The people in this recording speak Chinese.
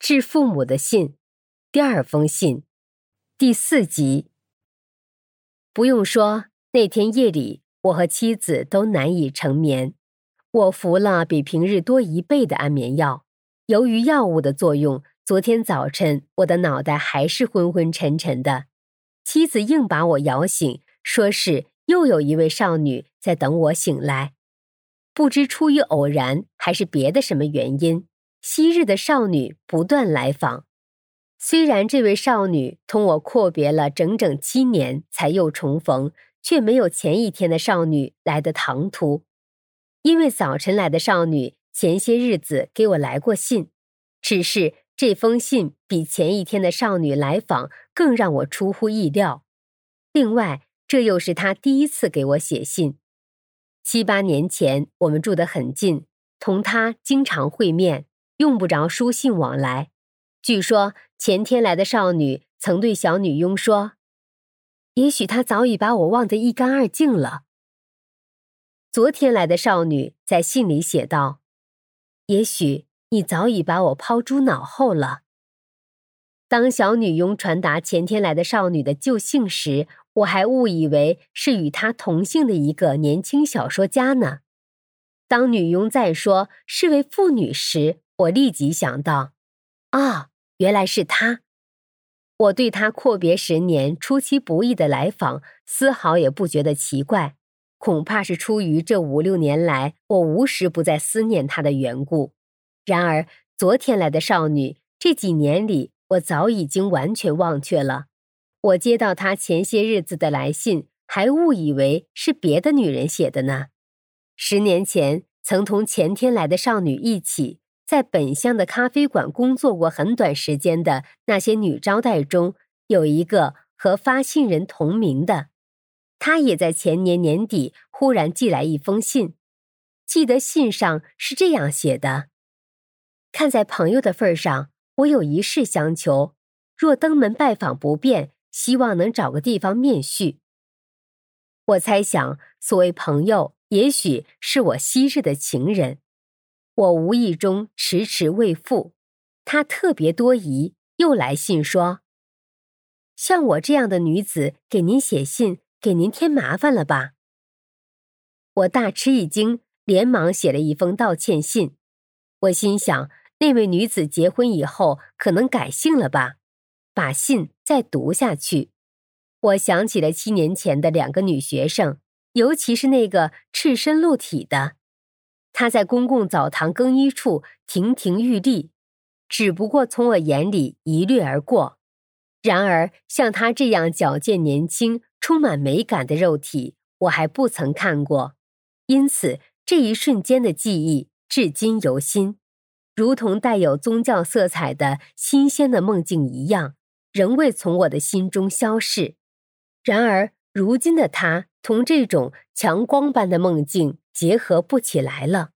致父母的信，第2封信，第4集。不用说，那天夜里，我和妻子都难以成眠。我服了比平日多1倍的安眠药，由于药物的作用，昨天早晨我的脑袋还是昏昏沉沉的。妻子硬把我摇醒，说是又有一位少女在等我醒来。不知出于偶然还是别的什么原因，昔日的少女不断来访。虽然这位少女同我阔别了整整7年才又重逢，却没有前一天的少女来得唐突。因为早晨来的少女前些日子给我来过信，只是这封信比前一天的少女来访更让我出乎意料。另外，这又是她第一次给我写信。7、8年前我们住得很近，同她经常会面，用不着书信往来。据说前天来的少女曾对小女佣说，也许她早已把我忘得一干二净了。昨天来的少女在信里写道，也许你早已把我抛诸脑后了。当小女佣传达前天来的少女的旧姓时，我还误以为是与她同姓的一个年轻小说家呢。当女佣再说是位妇女时，我立即想到，原来是她。我对她阔别10年出其不意的来访丝毫也不觉得奇怪，恐怕是出于这5、6年来我无时不在思念她的缘故。然而昨天来的少女，这几年里我早已经完全忘却了。我接到她前些日子的来信，还误以为是别的女人写的呢。10年前曾同前天来的少女一起在本乡的咖啡馆工作过很短时间的那些女招待中，有一个和发信人同名的。她也在前年年底忽然寄来一封信，记得信上是这样写的：看在朋友的份上，我有一事相求，若登门拜访不便，希望能找个地方面叙。我猜想，所谓朋友，也许是我昔日的情人。我无意中迟迟未复，他特别多疑，又来信说，像我这样的女子给您写信，给您添麻烦了吧？我大吃一惊，连忙写了一封道歉信。我心想，那位女子结婚以后可能改姓了吧？把信再读下去，我想起了7年前的2个女学生，尤其是那个赤身露体的。她在公共澡堂更衣处亭亭玉立，只不过从我眼里一掠而过。然而像她这样矫健年轻、充满美感的肉体，我还不曾看过，因此这一瞬间的记忆至今犹新，如同带有宗教色彩的新鲜的梦境一样，仍未从我的心中消逝。然而如今的她同这种强光般的梦境结合不起来了。